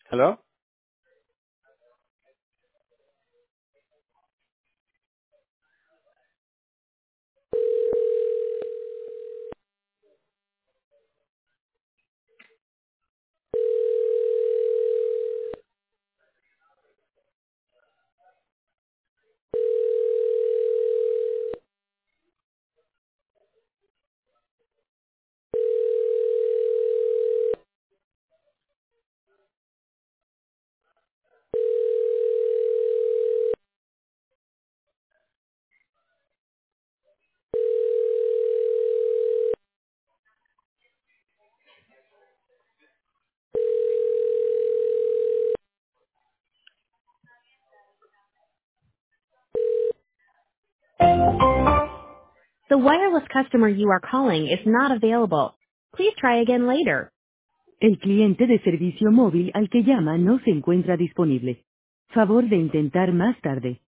Hello? The wireless customer you are calling is not available. Please try again later. El cliente de servicio móvil al que llama no se encuentra disponible. Favor de intentar más tarde.